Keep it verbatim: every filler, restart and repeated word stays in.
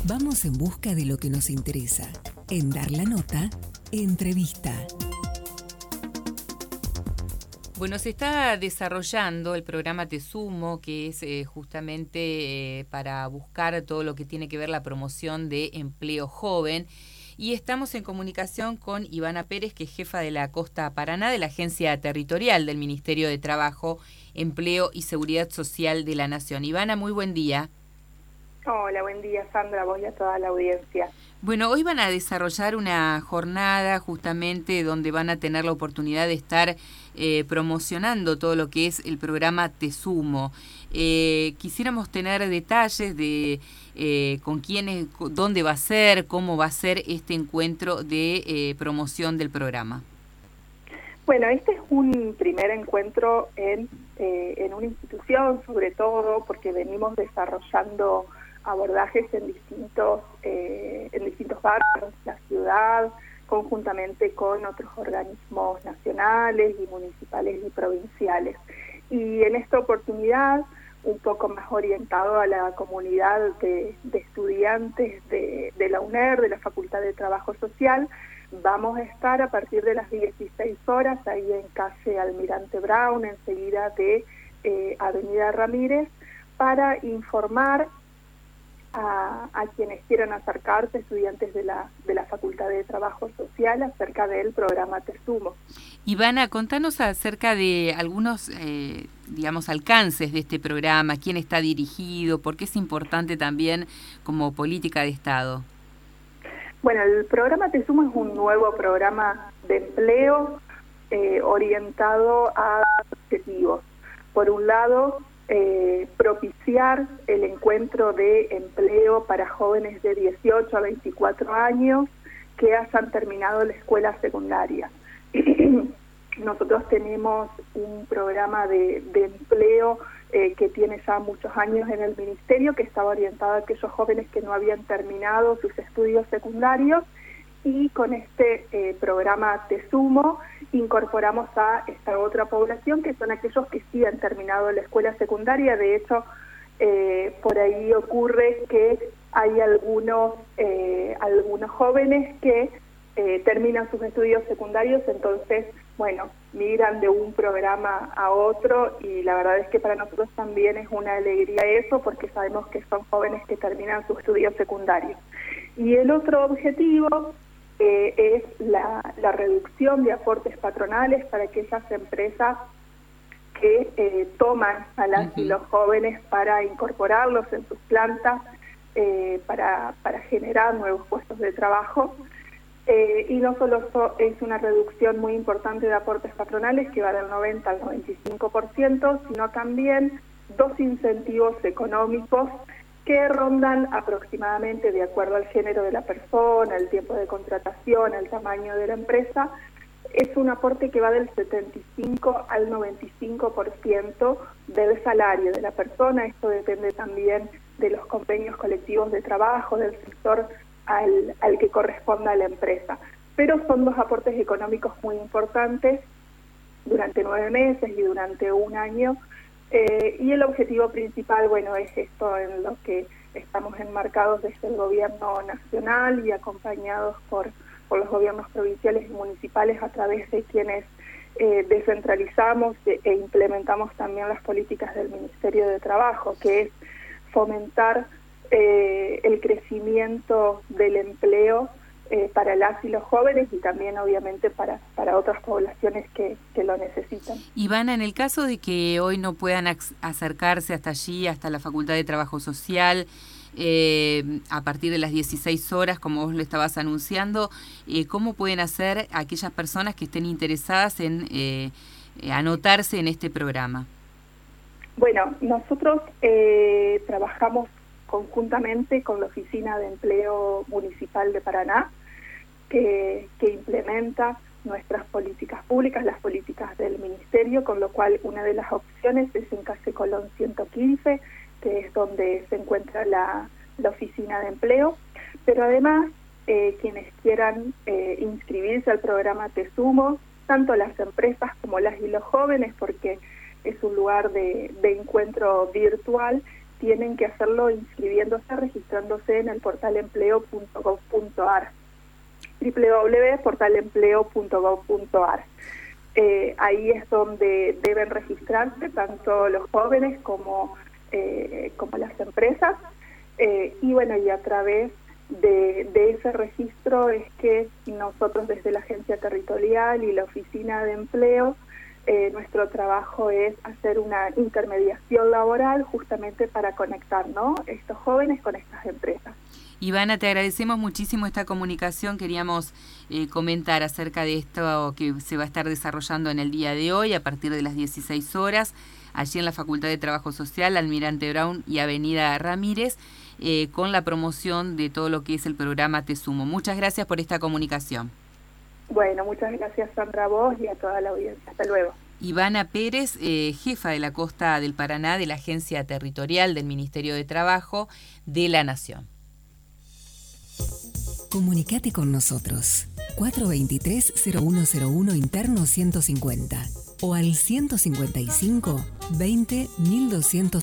Vamos en busca de lo que nos interesa. En Dar la Nota, entrevista. Bueno, se está desarrollando el programa Te Sumo, que es eh, justamente eh, para buscar todo lo que tiene que ver la promoción de empleo joven. Y estamos en comunicación con Ivana Pérez, que es jefa de la Costa Paraná, de la Agencia Territorial del Ministerio de Trabajo, Empleo y Seguridad Social de la Nación. Ivana, muy buen día. Hola, buen día, Sandra, vos y a toda la audiencia. Bueno, hoy van a desarrollar una jornada justamente donde van a tener la oportunidad de estar eh, promocionando todo lo que es el programa Te Sumo. Eh, quisiéramos tener detalles de eh, con quiénes, dónde va a ser, cómo va a ser este encuentro de eh, promoción del programa. Bueno, este es un primer encuentro en, eh, en una institución, sobre todo porque venimos desarrollando abordajes en distintos eh, en distintos barrios de la ciudad, conjuntamente con otros organismos nacionales y municipales y provinciales. Y en esta oportunidad, un poco más orientado a la comunidad de, de estudiantes de, de la UNER, de la Facultad de Trabajo Social, vamos a estar a partir de las dieciséis horas ahí en calle Almirante Brown, enseguida de eh, Avenida Ramírez, para informar A, a quienes quieran acercarse, estudiantes de la de la Facultad de Trabajo Social, acerca del programa Te Sumo. Ivana, contanos acerca de algunos, eh, digamos, alcances de este programa, quién está dirigido, por qué es importante también como política de Estado. Bueno, el programa Te Sumo es un nuevo programa de empleo eh, orientado a objetivos. Por un lado, Eh, propiciar el encuentro de empleo para jóvenes de dieciocho a veinticuatro años que hayan terminado la escuela secundaria. Nosotros tenemos un programa de, de empleo eh, que tiene ya muchos años en el Ministerio, que estaba orientado a aquellos jóvenes que no habían terminado sus estudios secundarios, y con este eh, programa Te Sumo incorporamos a esta otra población, que son aquellos que sí han terminado la escuela secundaria. De hecho, eh, por ahí ocurre que hay algunos, eh, algunos jóvenes que eh, terminan sus estudios secundarios, entonces, bueno, migran de un programa a otro, y la verdad es que para nosotros también es una alegría eso, porque sabemos que son jóvenes que terminan sus estudios secundarios. Y el otro objetivo Eh, es la, la reducción de aportes patronales para aquellas empresas que eh, toman a las uh-huh. y los jóvenes para incorporarlos en sus plantas, eh, para, para generar nuevos puestos de trabajo. Eh, y no solo so, es una reducción muy importante de aportes patronales, que va del noventa al noventa y cinco por ciento, sino también dos incentivos económicos que rondan aproximadamente, de acuerdo al género de la persona, el tiempo de contratación, el tamaño de la empresa. Es un aporte que va del setenta y cinco al noventa y cinco por ciento del salario de la persona. Esto depende también de los convenios colectivos de trabajo, del sector al, al que corresponda a la empresa. Pero son dos aportes económicos muy importantes durante nueve meses y durante un año. Eh, y el objetivo principal, bueno, es esto en lo que estamos enmarcados desde el gobierno nacional y acompañados por, por los gobiernos provinciales y municipales, a través de quienes eh, descentralizamos e implementamos también las políticas del Ministerio de Trabajo, que es fomentar eh, el crecimiento del empleo Eh, para las y los jóvenes, y también obviamente para, para otras poblaciones que, que lo necesitan. Ivana, en el caso de que hoy no puedan acercarse hasta allí, hasta la Facultad de Trabajo Social, eh, a partir de las dieciséis horas, como vos lo estabas anunciando, eh, ¿cómo pueden hacer aquellas personas que estén interesadas en eh, anotarse en este programa? Bueno, nosotros eh, trabajamos conjuntamente con la Oficina de Empleo Municipal de Paraná, que, que implementa nuestras políticas públicas, las políticas del Ministerio, con lo cual una de las opciones es en calle Colón ciento quince, que es donde se encuentra la, la Oficina de Empleo. Pero además, eh, quienes quieran eh, inscribirse al programa Te Sumo, tanto las empresas como las y los jóvenes, porque es un lugar de, de encuentro virtual, tienen que hacerlo inscribiéndose, registrándose en el portal empleo punto gov punto ar, doble u doble u doble u punto portal empleo punto gov punto ar. Eh, ahí es donde deben registrarse tanto los jóvenes como, eh, como las empresas, eh, y bueno, y a través de, de ese registro es que nosotros desde la Agencia Territorial y la Oficina de Empleo, eh, nuestro trabajo es hacer una intermediación laboral justamente para conectar, ¿no?, estos jóvenes con estas empresas. Ivana, te agradecemos muchísimo esta comunicación. Queríamos eh, comentar acerca de esto que se va a estar desarrollando en el día de hoy a partir de las dieciséis horas, allí en la Facultad de Trabajo Social, Almirante Brown y Avenida Ramírez, eh, con la promoción de todo lo que es el programa Te Sumo. Muchas gracias por esta comunicación. Bueno, muchas gracias, Sandra, a vos y a toda la audiencia. Hasta luego. Ivana Pérez, eh, jefa de la Costa del Paraná de la Agencia Territorial del Ministerio de Trabajo de la Nación. Comunicate con nosotros. cuatro dos tres, cero uno cero uno interno ciento cincuenta o al ciento cincuenta y cinco, veinte, mil doscientos.